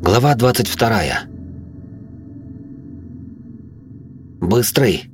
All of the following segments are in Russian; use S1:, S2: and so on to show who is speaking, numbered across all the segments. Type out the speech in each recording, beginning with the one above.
S1: Глава 22. Быстрый.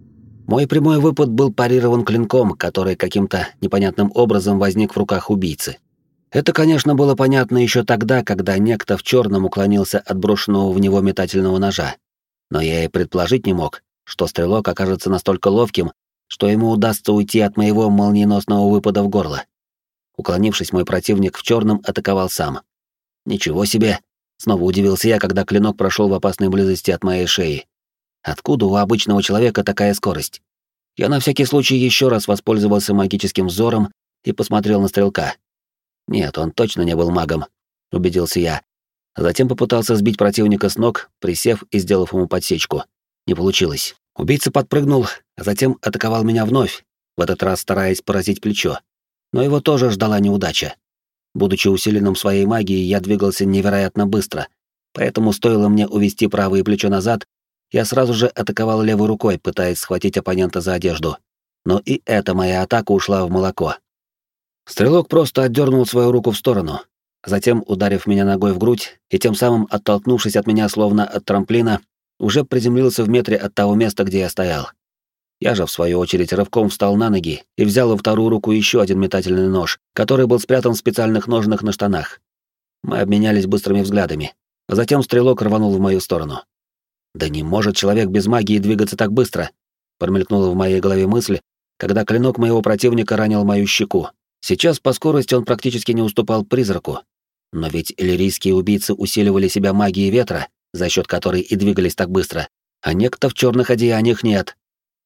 S1: Мой прямой выпад был парирован клинком, который каким-то непонятным образом возник в руках убийцы. Это, конечно, было понятно еще тогда, когда некто в черном уклонился от брошенного в него метательного ножа. Но я и предположить не мог, что стрелок окажется настолько ловким, что ему удастся уйти от моего молниеносного выпада в горло. Уклонившись, мой противник в черном атаковал сам. Ничего себе! Снова удивился я, когда клинок прошел в опасной близости от моей шеи. Откуда у обычного человека такая скорость? Я на всякий случай еще раз воспользовался магическим взором и посмотрел на стрелка. Нет, он точно не был магом, убедился я. Затем попытался сбить противника с ног, присев и сделав ему подсечку. Не получилось. Убийца подпрыгнул, а затем атаковал меня вновь, в этот раз стараясь поразить плечо. Но его тоже ждала неудача. Будучи усиленным своей магией, я двигался невероятно быстро, поэтому стоило мне увести правое плечо назад, я сразу же атаковал левой рукой, пытаясь схватить оппонента за одежду. Но и эта моя атака ушла в молоко. Стрелок просто отдернул свою руку в сторону, затем, ударив меня ногой в грудь и тем самым оттолкнувшись от меня словно от трамплина, уже приземлился в метре от того места, где я стоял. Я же, в свою очередь, рывком встал на ноги и взял во вторую руку еще один метательный нож, который был спрятан в специальных ножнах на штанах. Мы обменялись быстрыми взглядами, а затем стрелок рванул в мою сторону. «Да не может человек без магии двигаться так быстро!» Промелькнула в моей голове мысль, когда клинок моего противника ранил мою щеку. Сейчас по скорости он практически не уступал призраку. Но ведь иллирийские убийцы усиливали себя магией ветра, за счет которой и двигались так быстро, а некто в черных одеяниях нет.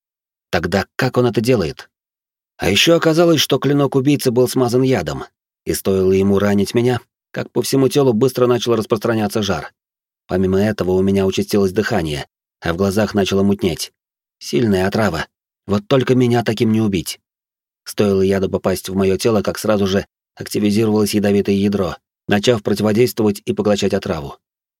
S1: Тогда как он это делает? А еще оказалось, что клинок убийцы был смазан ядом, и стоило ему ранить меня, как по всему телу быстро начал распространяться жар. Помимо этого у меня участилось дыхание, а в глазах начало мутнеть. Сильная отрава. Вот только меня таким не убить. Стоило яду попасть в мое тело, как сразу же активизировалось ядовитое ядро, начав противодействовать и поглощать отраву.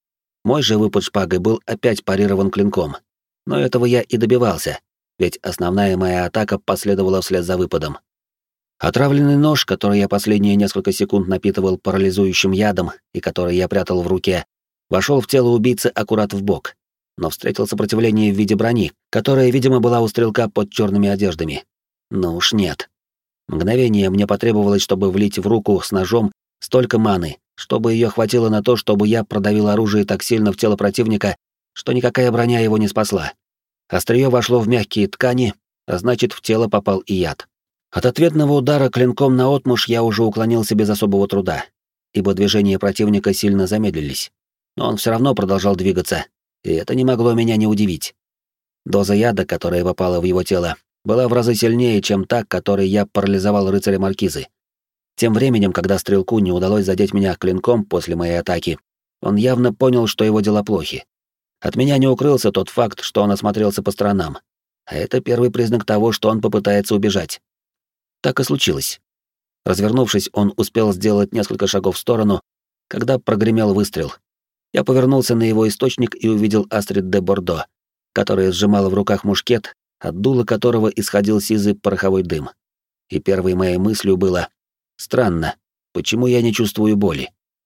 S1: Мой же выпад шпагой был опять парирован клинком. Но этого я и добивался, ведь основная моя атака последовала вслед за выпадом. Отравленный нож, который я последние несколько секунд напитывал парализующим ядом и который я прятал в руке, вошел в тело убийцы аккурат в бок, но встретил сопротивление в виде брони, которая, видимо, была у стрелка под черными одеждами. Но уж нет. Мгновение мне потребовалось, чтобы влить в руку с ножом столько маны, чтобы ее хватило на то, чтобы я продавил оружие так сильно в тело противника, что никакая броня его не спасла. Острие вошло в мягкие ткани, а значит, в тело попал и яд. От ответного удара клинком наотмашь я уже уклонился без особого труда, ибо движения противника сильно замедлились. Но он все равно продолжал двигаться, и это не могло меня не удивить. Доза яда, которая попала в его тело, была в разы сильнее, чем та, которой я парализовал рыцаря Маркизы. Тем временем, когда стрелку не удалось задеть меня клинком после моей атаки, он явно понял, что его дела плохи. От меня не укрылся тот факт, что он осмотрелся по сторонам. А это первый признак того, что он попытается убежать. Так и случилось. Развернувшись, он успел сделать несколько шагов в сторону, когда прогремел выстрел. Я повернулся на его источник и увидел Астрид де Бордо, которая сжимала в руках мушкет, от дула которого исходил сизый пороховой дым. И первой моей мыслью было: странно, почему я не чувствую боли?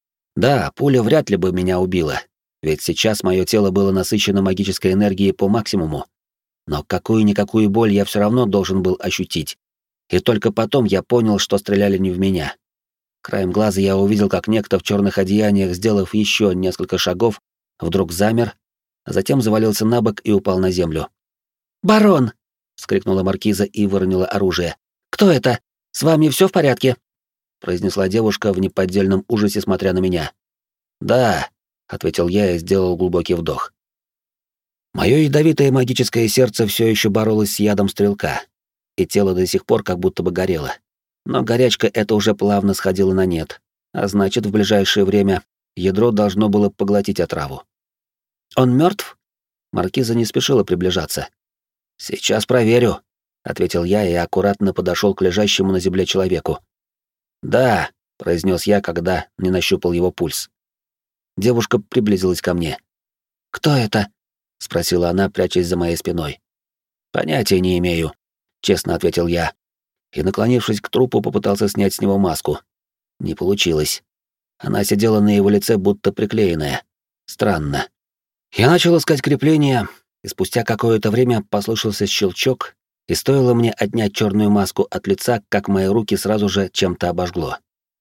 S1: Да, пуля вряд ли бы меня убила, ведь сейчас мое тело было насыщено магической энергией по максимуму. Но какую-никакую боль я все равно должен был ощутить. И только потом я понял, что стреляли не в меня. Краем глаза я увидел, как некто в черных одеяниях, сделав еще несколько шагов, вдруг замер, а затем завалился на бок и упал на землю. «Барон!» — вскрикнула маркиза и выронила оружие. «Кто это? С вами все в порядке?» — произнесла девушка в неподдельном ужасе, смотря на меня. «Да», — ответил я и сделал глубокий вдох. Мое ядовитое магическое сердце все еще боролось с ядом стрелка, и тело до сих пор как будто бы горело. Но горячка эта уже плавно сходила на нет, а значит, в ближайшее время ядро должно было поглотить отраву. «Он мертв?» Маркиза не спешила приближаться. «Сейчас проверю», — ответил я и аккуратно подошел к лежащему на земле человеку. «Да», — произнес я, когда не нащупал его пульс. Девушка приблизилась ко мне. «Кто это?» — спросила она, прячась за моей спиной. «Понятия не имею», — честно ответил я, и, наклонившись к трупу, попытался снять с него маску. Не получилось. Она сидела на его лице, будто приклеенная, Странно. Я начал искать крепление, и спустя какое-то время послышался щелчок, и стоило мне отнять черную маску от лица, как мои руки сразу же чем-то обожгло.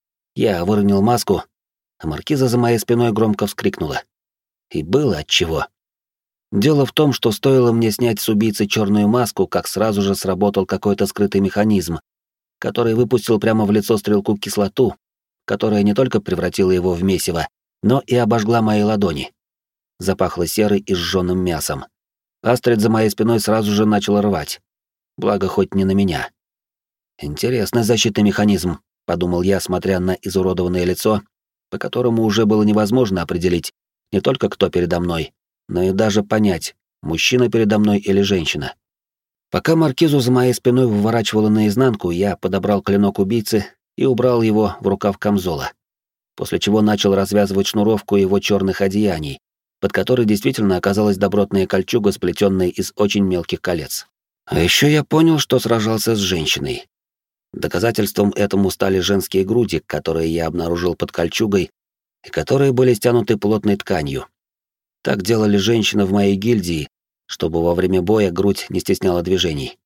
S1: Я выронил маску, а маркиза за моей спиной громко вскрикнула. И было отчего. Дело в том, что стоило мне снять с убийцы черную маску, как сразу же сработал какой-то скрытый механизм, который выпустил прямо в лицо стрелку кислоту, которая не только превратила его в месиво, но и обожгла мои ладони. Запахло серой и сжёным мясом. Астрид за моей спиной сразу же начала рвать. Благо, хоть не на меня. «Интересный защитный механизм», — подумал я, смотря на изуродованное лицо, по которому уже было невозможно определить не только кто передо мной, но и даже понять, мужчина передо мной или женщина. Пока маркизу за моей спиной выворачивало наизнанку, я подобрал клинок убийцы и убрал его в рукав камзола, после чего начал развязывать шнуровку его черных одеяний, под которой действительно оказалась добротная кольчуга, сплетенная из очень мелких колец. А еще я понял, что сражался с женщиной. Доказательством этому стали женские груди, которые я обнаружил под кольчугой и которые были стянуты плотной тканью. Так делали женщины в моей гильдии, чтобы во время боя грудь не стесняла движений.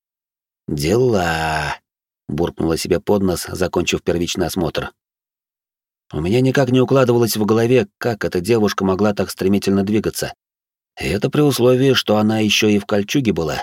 S1: «Дела!» — буркнула себе под нос, закончив первичный осмотр. У меня никак не укладывалось в голове, как эта девушка могла так стремительно двигаться. И это при условии, что она еще и в кольчуге была.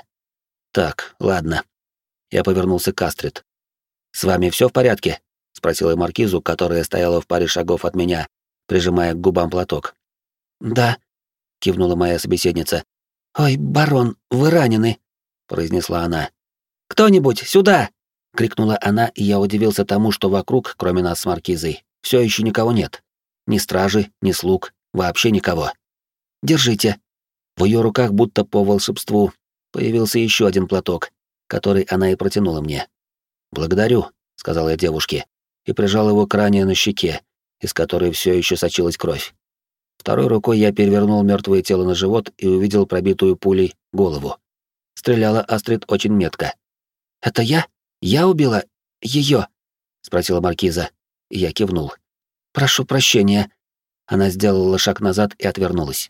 S1: Так, ладно. Я повернулся к Астрид. «С вами все в порядке?» — спросила я маркизу, которая стояла в паре шагов от меня, прижимая к губам платок. «Да», — кивнула моя собеседница. «Ой, барон, вы ранены», — произнесла она. «Кто-нибудь, сюда!» — крикнула она, и я удивился тому, что вокруг, кроме нас с маркизой, все еще никого нет. Ни стражи, ни слуг, вообще никого. «Держите». В ее руках, будто по волшебству, появился еще один платок, который она и протянула мне. «Благодарю», — сказал я девушке, и прижал его к ране на щеке, из которой все еще сочилась кровь. Второй рукой я перевернул мертвое тело на живот и увидел пробитую пулей голову. Стреляла Астрид очень метко. «Это я? Я убила ее?» — спросила маркиза. Я кивнул. «Прошу прощения». Она сделала шаг назад и отвернулась.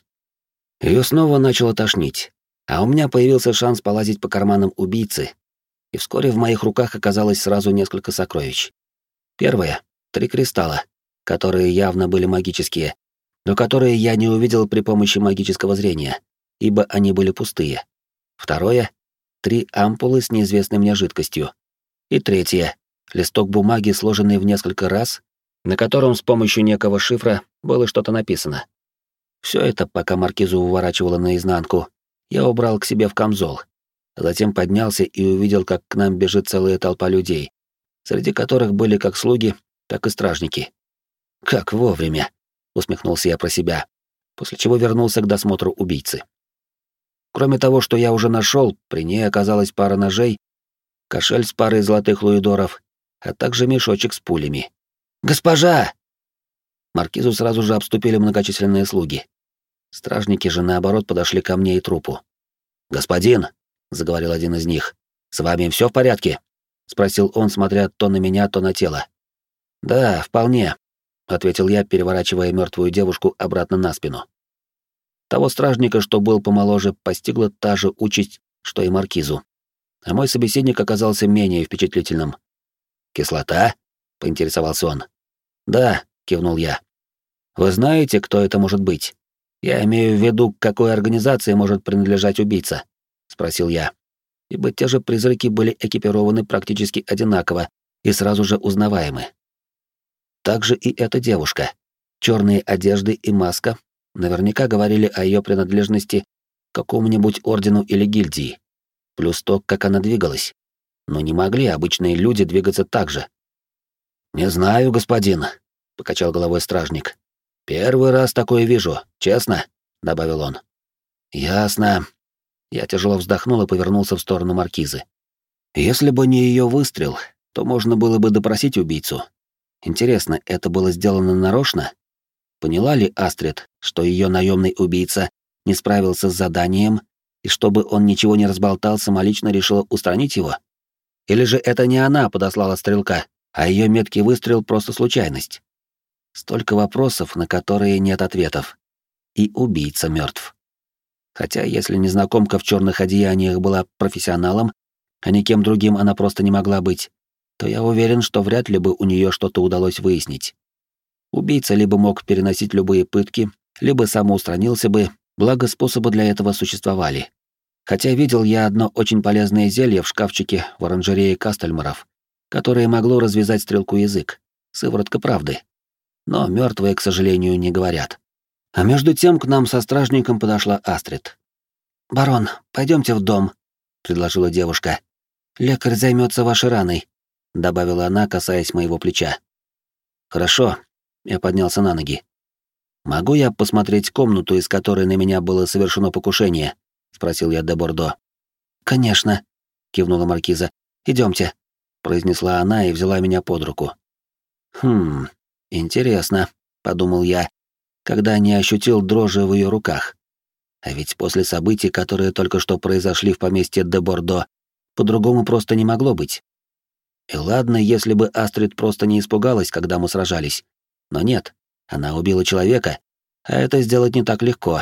S1: Ее снова начало тошнить, а у меня появился шанс полазить по карманам убийцы, и вскоре в моих руках оказалось сразу несколько сокровищ. Первое — 3 кристалла, которые явно были магические, но которые я не увидел при помощи магического зрения, ибо они были пустые. Второе — 3 ампулы с неизвестной мне жидкостью. И третье — листок бумаги, сложенный в несколько раз, на котором с помощью некого шифра было что-то написано. Все это, пока маркизу выворачивало наизнанку, я убрал к себе в камзол, а затем поднялся и увидел, как к нам бежит целая толпа людей, среди которых были как слуги, так и стражники. «Как вовремя!» — усмехнулся я про себя, после чего вернулся к досмотру убийцы. Кроме того, что я уже нашел, при ней оказалась пара ножей, кошель с парой золотых луидоров, а также мешочек с пулями. «Госпожа!» Маркизу сразу же обступили многочисленные слуги. Стражники же, наоборот, подошли ко мне и трупу. «Господин!» — заговорил один из них. «С вами все в порядке?» — спросил он, смотря то на меня, то на тело. «Да, вполне», — ответил я, переворачивая мертвую девушку обратно на спину. Того стражника, что был помоложе, постигла та же участь, что и маркизу. А мой собеседник оказался менее впечатлительным. «Кислота?» — поинтересовался он. «Да», — кивнул я. «Вы знаете, кто это может быть? Я имею в виду, к какой организации может принадлежать убийца?» — спросил я. Ибо те же призраки были экипированы практически одинаково и сразу же узнаваемы. Также и эта девушка. Черные одежды и маска наверняка говорили о ее принадлежности к какому-нибудь ордену или гильдии. Плюс то, как она двигалась. Но не могли обычные люди двигаться так же. «Не знаю, господин», — покачал головой стражник. «Первый раз такое вижу, честно», — добавил он. «Ясно». Я тяжело вздохнул и повернулся в сторону маркизы. Если бы не ее выстрел, то можно было бы допросить убийцу. Интересно, это было сделано нарочно? Поняла ли Астрид, что ее наемный убийца не справился с заданием, и чтобы он ничего не разболтал, самолично решила устранить его? Или же это не она подослала стрелка, а ее меткий выстрел — просто случайность? Столько вопросов, на которые нет ответов. и убийца мертв. Хотя если незнакомка в черных одеяниях была профессионалом, а никем другим она просто не могла быть, то я уверен, что вряд ли бы у нее что-то удалось выяснить. Убийца либо мог переносить любые пытки, либо самоустранился бы, благо способы для этого существовали. Хотя видел я одно очень полезное зелье в шкафчике в оранжерее Кастельмаров, которое могло развязать стрелку язык, сыворотка правды. Но мертвые, к сожалению, не говорят. А между тем к нам со стражником подошла Астрид. «Барон, пойдемте в дом», — предложила девушка. «Лекарь займется вашей раной», — добавила она, касаясь моего плеча. «Хорошо», — я поднялся на ноги. «Могу я посмотреть комнату, из которой на меня было совершено покушение?» — спросил я де Бордо. «Конечно», — кивнула маркиза. «Идемте», — произнесла она и взяла меня под руку. Интересно», — подумал я, когда не ощутил дрожи в ее руках. А ведь после событий, которые только что произошли в поместье де Бордо, по-другому просто не могло быть. И ладно, если бы Астрид просто не испугалась, когда мы сражались. Но нет, она убила человека, а это сделать не так легко.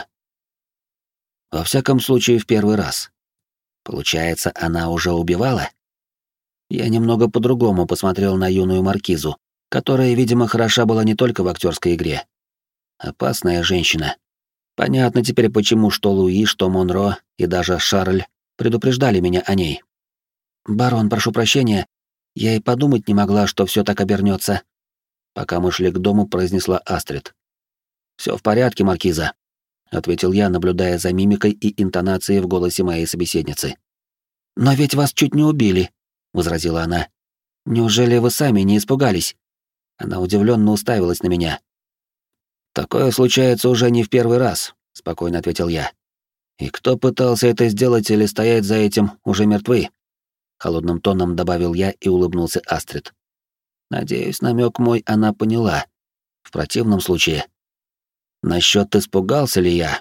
S1: Во всяком случае, в первый раз. Получается, она уже убивала? Я немного по-другому посмотрел на юную маркизу, которая, видимо, хороша была не только в актерской игре. Опасная женщина. Понятно теперь, почему что Луи, что Монро и даже Шарль предупреждали меня о ней. «Барон, прошу прощения, я и подумать не могла, что все так обернется. Пока мы шли к дому, произнесла Астрид. Все в порядке, маркиза», — ответил я, наблюдая за мимикой и интонацией в голосе моей собеседницы. «Но ведь вас чуть не убили», — возразила она. «Неужели вы сами не испугались?» Она удивленно уставилась на меня. «Такое случается уже не в первый раз», — спокойно ответил я. «И кто пытался это сделать или стоять за этим, уже мертвы?» Холодным тоном добавил я и улыбнулся Астрид. Надеюсь, намек мой она поняла. В противном случае... Насчет испугался ли я?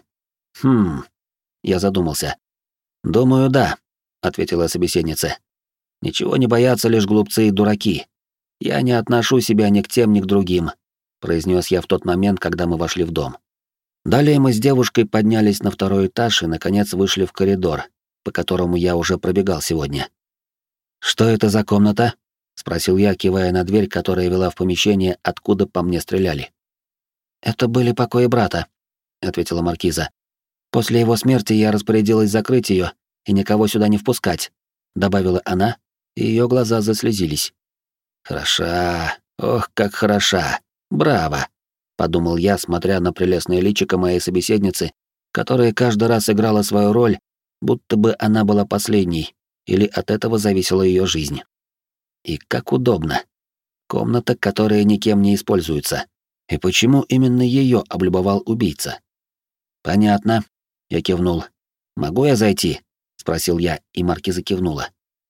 S1: Я задумался. «Думаю, да», — ответила собеседница. «Ничего не боятся лишь глупцы и дураки. Я не отношу себя ни к тем, ни к другим», — произнес я в тот момент, когда мы вошли в дом. Далее мы с девушкой поднялись на второй этаж и, наконец, вышли в коридор, по которому я уже пробегал сегодня. «Что это за комната?» — спросил я, кивая на дверь, которая вела в помещение, откуда по мне стреляли. «Это были покои брата», — ответила маркиза. «После его смерти я распорядилась закрыть ее и никого сюда не впускать», — добавила она, и ее глаза заслезились. «Хороша, ох, как хороша, браво», — подумал я, смотря на прелестное личико моей собеседницы, которая каждый раз играла свою роль, будто бы она была последней, или от этого зависела ее жизнь. И как удобно. Комната, которая никем не используется. И почему именно ее облюбовал убийца? Понятно, я кивнул. «Могу я зайти?» — спросил я, и маркиза кивнула.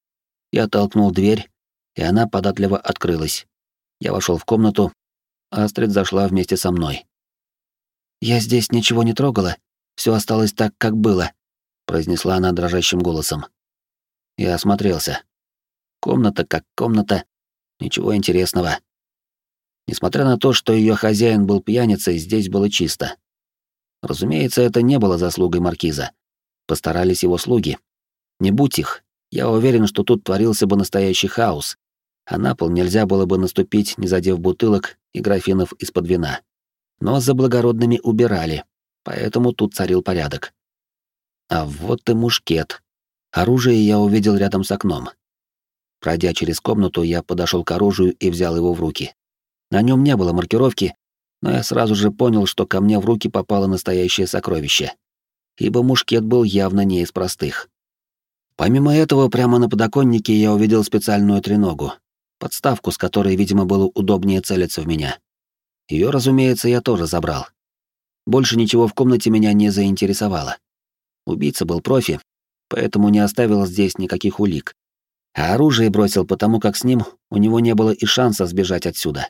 S1: Я толкнул дверь, и она податливо открылась. Я вошел в комнату, Астрид зашла вместе со мной. «Я здесь ничего не трогала, все осталось так, как было», — произнесла она дрожащим голосом. Я осмотрелся. Комната как комната, ничего интересного. Несмотря на то, что ее хозяин был пьяницей, здесь было чисто. Разумеется, это не было заслугой маркиза. Постарались его слуги. Не будь их, я уверен, что тут творился бы настоящий хаос, а на пол нельзя было бы наступить, не задев бутылок и графинов из-под вина. Но за благородными убирали, поэтому тут царил порядок. А вот и мушкет. Оружие я увидел рядом с окном. Пройдя через комнату, я подошел к оружию и взял его в руки. На нем не было маркировки, но я сразу же понял, что ко мне в руки попало настоящее сокровище, ибо мушкет был явно не из простых. Помимо этого, прямо на подоконнике я увидел специальную треногу, подставку, с которой, видимо, было удобнее целиться в меня. Ее, разумеется, я тоже забрал. Больше ничего в комнате меня не заинтересовало. Убийца был профи, поэтому не оставил здесь никаких улик. А оружие бросил, потому как с ним у него не было и шанса сбежать отсюда.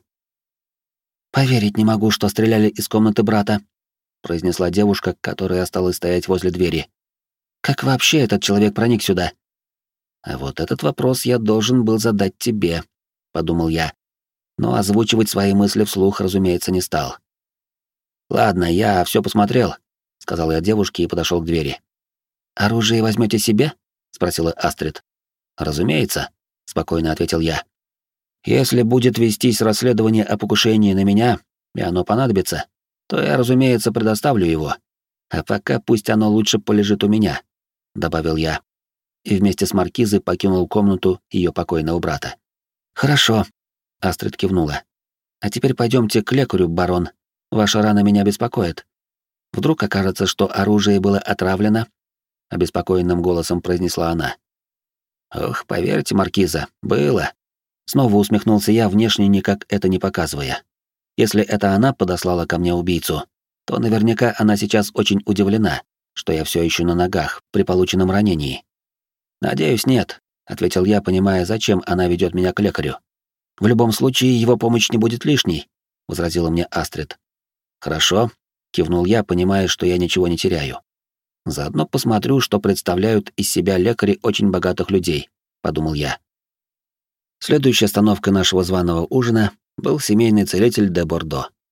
S1: «Поверить не могу, что стреляли из комнаты брата», — произнесла девушка, которая осталась стоять возле двери. «Как вообще этот человек проник сюда?» «А вот этот вопрос я должен был задать тебе», — подумал я, но озвучивать свои мысли вслух, разумеется, не стал. «Ладно, я все посмотрел», сказал я девушке и подошел к двери. «Оружие возьмете себе?» — спросила Астрид. «Разумеется», — спокойно ответил я. «Если будет вестись расследование о покушении на меня, и оно понадобится, то я, разумеется, предоставлю его. А пока пусть оно лучше полежит у меня», — добавил я. И вместе с маркизой покинул комнату ее покойного брата. «Хорошо», — Астрид кивнула. «А теперь пойдемте к лекарю, барон. Ваша рана меня беспокоит. Вдруг окажется, что оружие было отравлено?» — обеспокоенным голосом произнесла она. «Ох, поверьте, маркиза, было». Снова усмехнулся я, внешне никак это не показывая. Если это она подослала ко мне убийцу, то наверняка она сейчас очень удивлена, что я все еще на ногах при полученном ранении. «Надеюсь, нет», — ответил я, понимая, зачем она ведет меня к лекарю. «В любом случае, его помощь не будет лишней», — возразила мне Астрид. «Хорошо», — кивнул я, понимая, что я ничего не теряю. «Заодно посмотрю, что представляют из себя лекари очень богатых людей», — подумал я. Следующей остановкой нашего званого ужина был семейный целитель де Бордо.